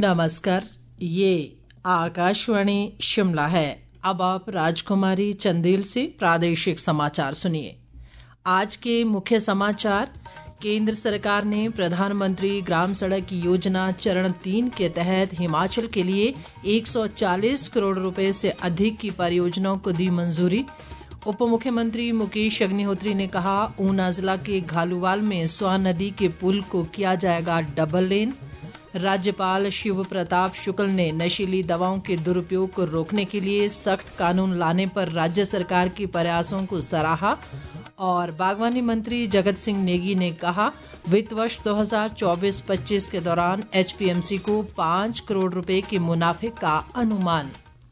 नमस्कार, ये आकाशवाणी शिमला है। अब आप राजकुमारी चंदेल से प्रादेशिक समाचार सुनिए। आज के मुख्य समाचार। केंद्र सरकार ने प्रधानमंत्री ग्राम सड़क योजना चरण 3 के तहत हिमाचल के लिए 140 करोड़ रुपए से अधिक की परियोजनाओं को दी मंजूरी। उप मुख्यमंत्री मुकेश अग्निहोत्री ने कहा, ऊना जिला के घालूवाल में स्वान नदी के पुल को किया जाएगा डबल लेन। राज्यपाल शिव प्रताप शुक्ल ने नशीली दवाओं के दुरुपयोग को रोकने के लिए सख्त कानून लाने पर राज्य सरकार के प्रयासों को सराहा। और बागवानी मंत्री जगत सिंह नेगी ने कहा, वित्त वर्ष 2024-25 के दौरान एचपीएमसी को 5 करोड़ रुपए के मुनाफे का अनुमान।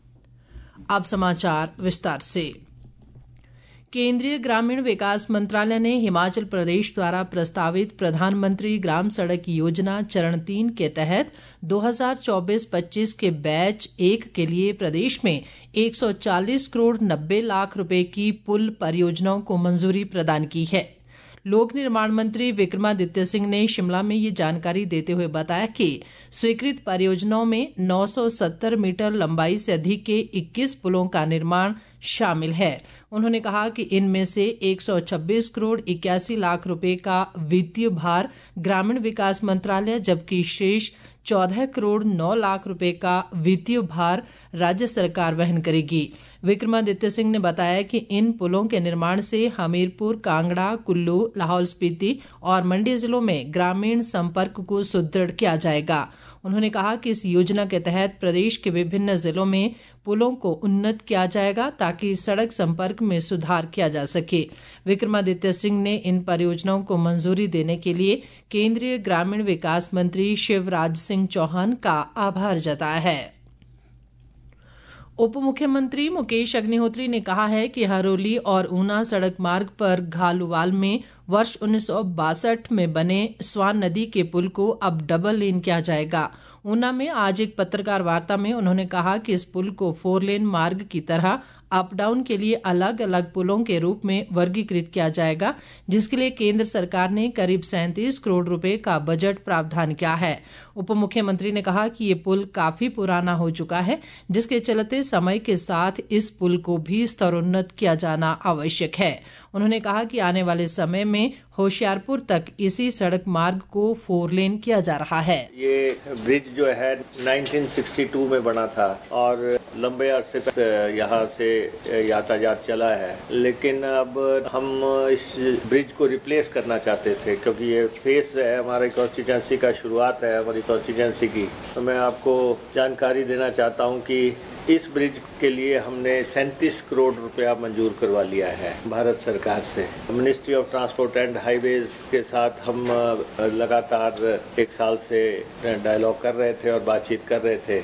अब समाचार विस्तार से। केंद्रीय ग्रामीण विकास मंत्रालय ने हिमाचल प्रदेश द्वारा प्रस्तावित प्रधानमंत्री ग्राम सड़क योजना चरण 3 के तहत 2024-25 के बैच 1 के लिए प्रदेश में 140 करोड़ 90 लाख रुपए की पुल परियोजनाओं को मंजूरी प्रदान की है। लोक निर्माण मंत्री विक्रमादित्य सिंह ने शिमला में ये जानकारी देते हुए बताया कि स्वीकृत परियोजनाओं में 970 मीटर लंबाई से अधिक के 21 पुलों का निर्माण शामिल है। उन्होंने कहा कि इनमें से 126 करोड़ 81 लाख रुपए का वित्तीय भार ग्रामीण विकास मंत्रालय, जबकि शेष 14 करोड़ 9 लाख रुपए का वित्तीय भार राज्य सरकार वहन करेगी। विक्रमादित्य सिंह ने बताया कि इन पुलों के निर्माण से हमीरपुर, कांगड़ा, कुल्लू, लाहौल स्पीति और मंडी जिलों में ग्रामीण संपर्क को सुदृढ़ किया जाएगा। उन्होंने कहा कि इस योजना के तहत प्रदेश के विभिन्न जिलों में पुलों को उन्नत किया जाएगा ताकि सड़क संपर्क में सुधार किया जा सके। विक्रमादित्य सिंह ने इन परियोजनाओं को मंजूरी देने के लिए केंद्रीय ग्रामीण विकास मंत्री शिवराज सिंह चौहान का आभार जताया है। उप मुख्यमंत्री मुकेश अग्निहोत्री ने कहा है कि हरोली और ऊना सड़क मार्ग पर घालूवाल में वर्ष 1962 में बने स्वान नदी के पुल को अब डबल लेन किया जाएगा। ऊना में आज एक पत्रकार वार्ता में उन्होंने कहा कि इस पुल को 4 लेन मार्ग की तरह अप डाउन के लिए अलग अलग पुलों के रूप में वर्गीकृत किया जाएगा, जिसके लिए केंद्र सरकार ने करीब 37 करोड़ रुपए का बजट प्रावधान किया है। उप मुख्यमंत्री ने कहा कि ये पुल काफी पुराना हो चुका है, जिसके चलते समय के साथ इस पुल को भी स्तरोन्नत किया जाना आवश्यक है। उन्होंने कहा कि आने वाले समय में होशियारपुर तक इसी सड़क मार्ग को 4 लेन किया जा रहा है। ये ब्रिज जो है 1962 में बना था और लंबे अरसे तक यहाँ से यातायात चला है, लेकिन अब हम इस ब्रिज को रिप्लेस करना चाहते थे क्योंकि ये फेस है हमारी कॉन्स्टिट्यूंसी का, शुरुआत है हमारी कॉन्स्टिट्यूंसी की। तो मैं आपको जानकारी देना चाहता हूँ कि इस ब्रिज के लिए हमने 37 करोड़ रुपया मंजूर करवा लिया है भारत सरकार से। Ministry of transport and highways के साथ हम लगातार 1 साल से डायलॉग कर रहे थे और बातचीत कर रहे थे।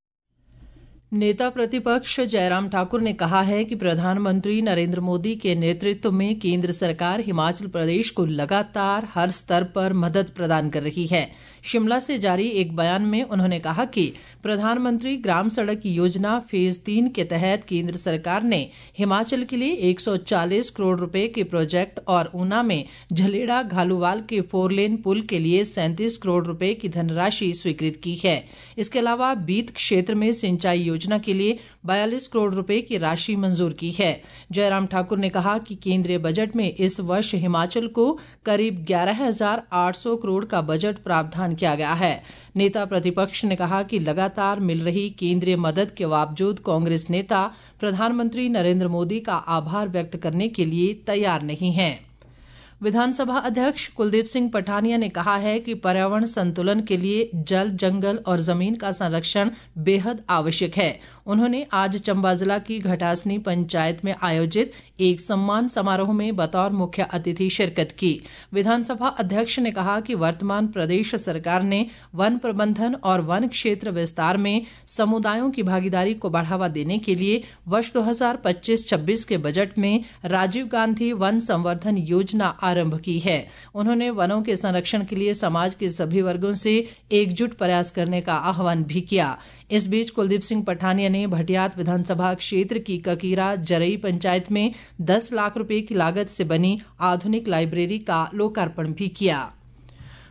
नेता प्रतिपक्ष जयराम ठाकुर ने कहा है कि प्रधानमंत्री नरेंद्र मोदी के नेतृत्व में केंद्र सरकार हिमाचल प्रदेश को लगातार हर स्तर पर मदद प्रदान कर रही है। शिमला से जारी एक बयान में उन्होंने कहा कि प्रधानमंत्री ग्राम सड़क योजना फेज 3 के तहत केंद्र सरकार ने हिमाचल के लिए 140 करोड़ रुपए के प्रोजेक्ट और ऊना में झलेड़ा घालूवाल के 4 लेन पुल के लिए 37 करोड़ रुपए की धनराशि स्वीकृत की है। इसके अलावा बीत क्षेत्र में सिंचाई योजना के लिए 42 करोड़ रुपए की राशि मंजूर की है। जयराम ठाकुर ने कहा कि केंद्रीय बजट में इस वर्ष हिमाचल को करीब 11,800 करोड़ का बजट प्रावधान किया गया है। नेता प्रतिपक्ष ने कहा कि लगातार मिल रही केंद्रीय मदद के बावजूद कांग्रेस नेता प्रधानमंत्री नरेंद्र मोदी का आभार व्यक्त करने के लिए तैयार नहीं हैं। विधानसभा अध्यक्ष कुलदीप सिंह पठानिया ने कहा है कि पर्यावरण संतुलन के लिए जल, जंगल और जमीन का संरक्षण बेहद आवश्यक है। उन्होंने आज चंबा जिला की घटासनी पंचायत में आयोजित एक सम्मान समारोह में बतौर मुख्य अतिथि शिरकत की। विधानसभा अध्यक्ष ने कहा कि वर्तमान प्रदेश सरकार ने वन प्रबंधन और वन क्षेत्र विस्तार में समुदायों की भागीदारी को बढ़ावा देने के लिए वर्ष 2025-26 के बजट में राजीव गांधी वन संवर्धन योजना आरंभ की है। उन्होंने वनों के संरक्षण के लिए समाज के सभी वर्गों से एकजुट प्रयास करने का आह्वान भी किया। इस बीच कुलदीप सिंह पठानिया ने भटियात विधानसभा क्षेत्र की ककीरा जरई पंचायत में 10 लाख रुपए की लागत से बनी आधुनिक लाइब्रेरी का लोकार्पण भी किया।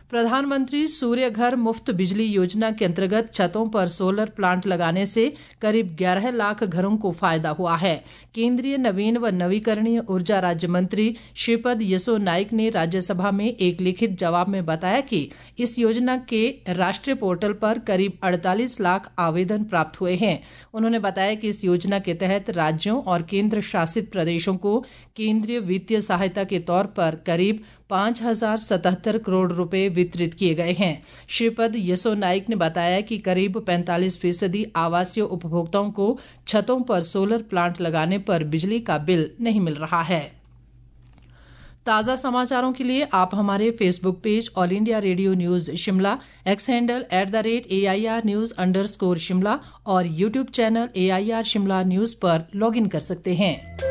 प्रधानमंत्री सूर्य घर मुफ्त बिजली योजना के अंतर्गत छतों पर सोलर प्लांट लगाने से करीब 11 लाख घरों को फायदा हुआ है। केंद्रीय नवीन व नवीकरणीय ऊर्जा राज्य मंत्री श्रीपद यसो नाइक ने राज्यसभा में एक लिखित जवाब में बताया कि इस योजना के राष्ट्रीय पोर्टल पर करीब 48 लाख आवेदन प्राप्त हुए हैं। उन्होंने बताया कि इस योजना के तहत राज्यों और केंद्र शासित प्रदेशों को केंद्रीय वित्तीय सहायता के तौर पर करीब 5,077 करोड़ रुपए वितरित किए गए हैं। श्रीपद यसो नाइक ने बताया कि करीब 45% आवासीय उपभोक्ताओं को छतों पर सोलर प्लांट लगाने पर बिजली का बिल नहीं मिल रहा है। ताज़ा समाचारों के लिए आप हमारे Facebook page All India Radio News Shimla, X handle @AIR News_ Shimla और YouTube channel AIR Shimla news पर लॉगिन कर सकते हैं।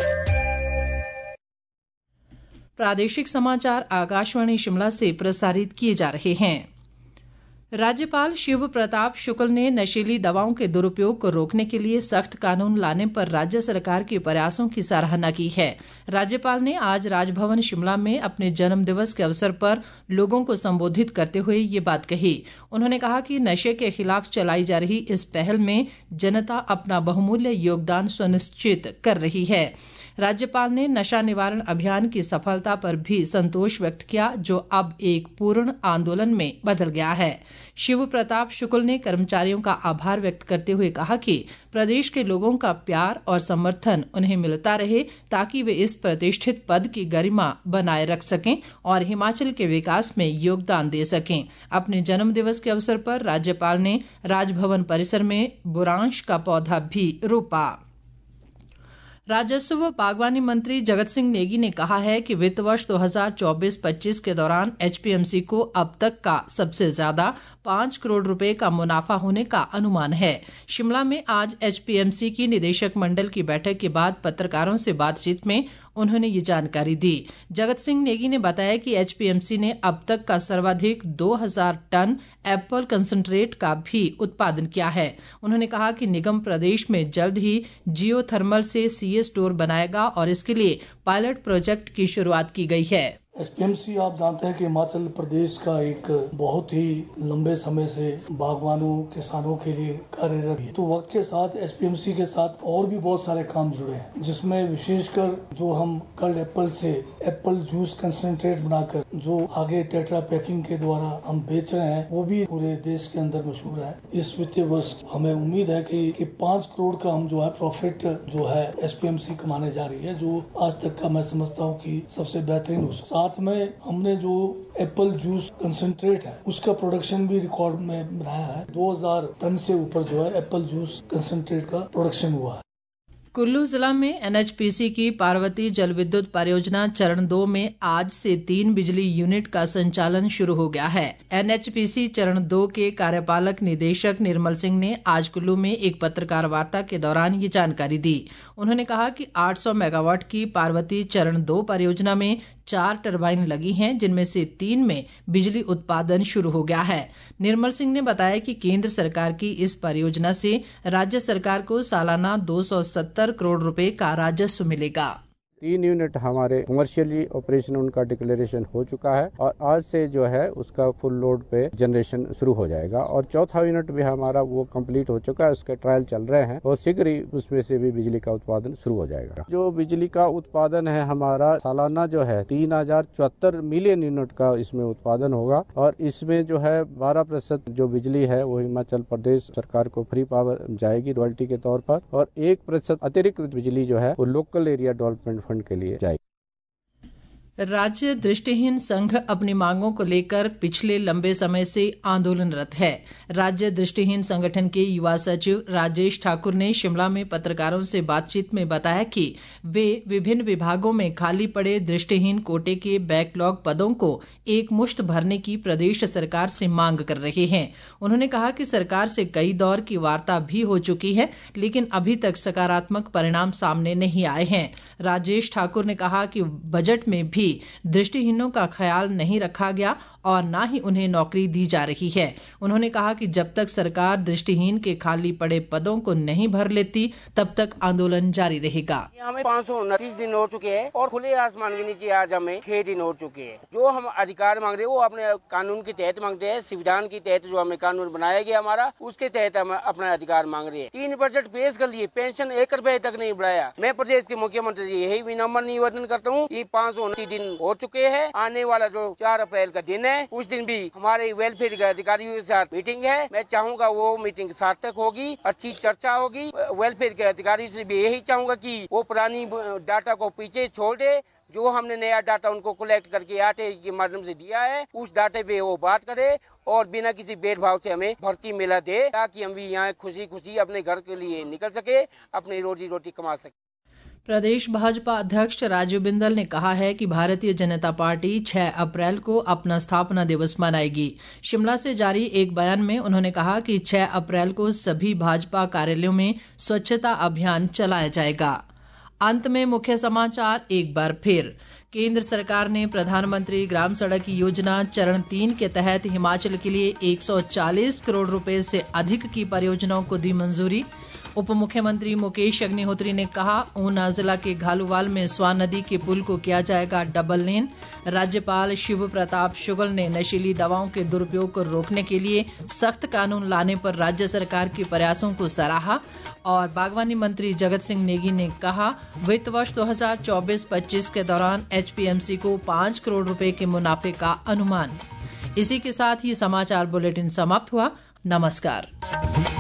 प्रादेशिक समाचार आकाशवाणी शिमला से प्रसारित किए जा रहे हैं। राज्यपाल शिव प्रताप शुक्ल ने नशीली दवाओं के दुरुपयोग को रोकने के लिए सख्त कानून लाने पर राज्य सरकार के प्रयासों की सराहना की है। राज्यपाल ने आज राजभवन शिमला में अपने जन्मदिवस के अवसर पर लोगों को संबोधित करते हुए ये बात कही। उन्होंने कहा कि नशे के खिलाफ चलाई जा रही इस पहल में जनता अपना बहुमूल्य योगदान सुनिश्चित कर रही है। राज्यपाल ने नशा निवारण अभियान की सफलता पर भी संतोष व्यक्त किया, जो अब एक पूर्ण आंदोलन में बदल गया है। शिव प्रताप शुक्ल ने कर्मचारियों का आभार व्यक्त करते हुए कहा कि प्रदेश के लोगों का प्यार और समर्थन उन्हें मिलता रहे ताकि वे इस प्रतिष्ठित पद की गरिमा बनाए रख सकें और हिमाचल के विकास में योगदान दे सकें। अपने जन्मदिवस के अवसर पर राज्यपाल ने राजभवन परिसर में बुरांश का पौधा भी रोपा। राजस्व व बागवानी मंत्री जगत सिंह नेगी ने कहा है कि वित्त वर्ष 2024-25 के दौरान HPMC को अब तक का सबसे ज्यादा 5 करोड़ रुपए का मुनाफा होने का अनुमान है। शिमला में आज HPMC की निदेशक मंडल की बैठक के बाद पत्रकारों से बातचीत में उन्होंने ये जानकारी दी। जगत सिंह नेगी ने बताया कि HPMC ने अब तक का सर्वाधिक 2000 टन एप्पल कंसंट्रेट का भी उत्पादन किया है। उन्होंने कहा कि निगम प्रदेश में जल्द ही जियोथर्मल से CA स्टोर बनाएगा और इसके लिए पायलट प्रोजेक्ट की शुरुआत की गई है। HPMC आप जानते हैं कि हिमाचल प्रदेश का एक बहुत ही लंबे समय से बागवानों किसानों के लिए कार्यरत है। तो वक्त के साथ HPMC के साथ और भी बहुत सारे काम जुड़े हैं, जिसमें विशेषकर जो हम कल एप्पल से एप्पल जूस कंसंट्रेट बनाकर जो आगे टेट्रा पैकिंग के द्वारा हम बेच रहे हैं, वो भी पूरे देश के अंदर मशहूर है। इस वित्तीय वर्ष हमें उम्मीद है कि 5 करोड़ का हम जो है प्रॉफिट जो है HPMC कमाने जा रही है, जो आज तक का मैं समझता हूँ कि सबसे बेहतरीन हो सकता। साथ में हमने जो एप्पल जूस कंसंट्रेट है उसका प्रोडक्शन भी रिकॉर्ड में बनाया है। 2000 टन से ऊपर जो है एप्पल जूस कंसंट्रेट का प्रोडक्शन हुआ है। कुल्लू जिला में NHPC की पार्वती जल विद्युत परियोजना चरण 2 में आज से 3 बिजली यूनिट का संचालन शुरू हो गया है। NHPC चरण 2 के कार्यपालक निदेशक निर्मल सिंह ने आज कुल्लू में एक पत्रकार वार्ता के दौरान ये जानकारी दी। उन्होंने कहा कि 800 मेगावाट की पार्वती चरण 2 परियोजना में 4 टरबाइन लगी हैं, जिनमें से 3 में बिजली उत्पादन शुरू हो गया है। निर्मल सिंह ने बताया कि केंद्र सरकार की इस परियोजना से राज्य सरकार को सालाना 270 करोड़ रुपए का राजस्व मिलेगा। 3 यूनिट हमारे कमर्शियली ऑपरेशन उनका डिक्लेरेशन हो चुका है और आज से जो है उसका फुल लोड पे जनरेशन शुरू हो जाएगा और चौथा यूनिट भी हमारा वो कंप्लीट हो चुका है, उसके ट्रायल चल रहे हैं और शीघ्र ही उसमें से भी बिजली का उत्पादन शुरू हो जाएगा। जो बिजली का उत्पादन है हमारा सालाना जो है 3074 मिलियन यूनिट का इसमें उत्पादन होगा और इसमें जो है 12% जो बिजली है वो हिमाचल प्रदेश सरकार को फ्री पावर जाएगी रॉयल्टी के तौर पर और 1% अतिरिक्त बिजली जो है वो लोकल एरिया डेवलपमेंट फंड के लिए जाएगी। राज्य दृष्टिहीन संघ अपनी मांगों को लेकर पिछले लंबे समय से आंदोलनरत है। राज्य दृष्टिहीन संगठन के युवा सचिव राजेश ठाकुर ने शिमला में पत्रकारों से बातचीत में बताया कि वे विभिन्न विभागों में खाली पड़े दृष्टिहीन कोटे के बैकलॉग पदों को एक मुश्त भरने की प्रदेश सरकार से मांग कर रहे हैं। उन्होंने कहा कि सरकार से कई दौर की वार्ता भी हो चुकी है, लेकिन अभी तक सकारात्मक परिणाम सामने नहीं आए हैं। राजेश ठाकुर ने कहा कि बजट में भी भी दृष्टिहीनों का ख्याल नहीं रखा गया और न ही उन्हें नौकरी दी जा रही है। उन्होंने कहा कि जब तक सरकार दृष्टिहीन के खाली पड़े पदों को नहीं भर लेती तब तक आंदोलन जारी रहेगा। हमें 529 दिन हो चुके हैं और खुले आसमान के नीचे आज हमें 6 दिन हो चुके हैं। जो हम अधिकार मांग रहे हैं वो अपने कानून के तहत मांगते हैं। संविधान के तहत जो हमें कानून बनाया गया हमारा, उसके तहत हम अपना अधिकार मांग रहे हैं। 3 बजट पेश कर लिए, पेंशन 1 रुपए तक नहीं बढ़ाया। मैं प्रदेश के मुख्यमंत्री से यही विनम्र निवेदन करता हूँ कि 529 दिन हो चुके हैं। आने वाला जो 4 अप्रैल का दिन है उस दिन भी हमारे वेलफेयर के अधिकारियों के साथ मीटिंग है। मैं चाहूंगा वो मीटिंग सार्थक होगी, अच्छी चर्चा होगी। वेलफेयर के अधिकारियों से भी यही चाहूंगा कि वो पुरानी डाटा को पीछे छोड़ दे। जो हमने नया डाटा उनको कलेक्ट करके आटे के माध्यम से दिया है, उस डाटे पे वो बात करे और बिना किसी भेदभाव से हमें भर्ती मिला दे, ताकि हम भी यहाँ खुशी खुशी अपने घर के लिए निकल सके, अपनी रोजी रोटी कमा सके। प्रदेश भाजपा अध्यक्ष राजीव बिंदल ने कहा है कि भारतीय जनता पार्टी 6 अप्रैल को अपना स्थापना दिवस मनाएगी। शिमला से जारी एक बयान में उन्होंने कहा कि 6 अप्रैल को सभी भाजपा कार्यालयों में स्वच्छता अभियान चलाया जाएगा। अंत में मुख्य समाचार एक बार फिर। केंद्र सरकार ने प्रधानमंत्री ग्राम सड़क योजना चरण 3 के तहत हिमाचल के लिए 140 करोड़ रुपए से अधिक की परियोजनाओं को दी मंजूरी। उप मुख्यमंत्री मुकेश अग्निहोत्री ने कहा, ऊना जिला के घालूवाल में स्वान नदी के पुल को किया जाएगा डबल लेन। राज्यपाल शिव प्रताप शुक्ल ने नशीली दवाओं के दुरुपयोग को रोकने के लिए सख्त कानून लाने पर राज्य सरकार के प्रयासों को सराहा। और बागवानी मंत्री जगत सिंह नेगी ने कहा, वित्त वर्ष 2024-25 के दौरान एचपीएमसी को 5 करोड़ रुपए के मुनाफे का अनुमान। इसी के साथ ही समाचार बुलेटिन समाप्त हुआ। नमस्कार।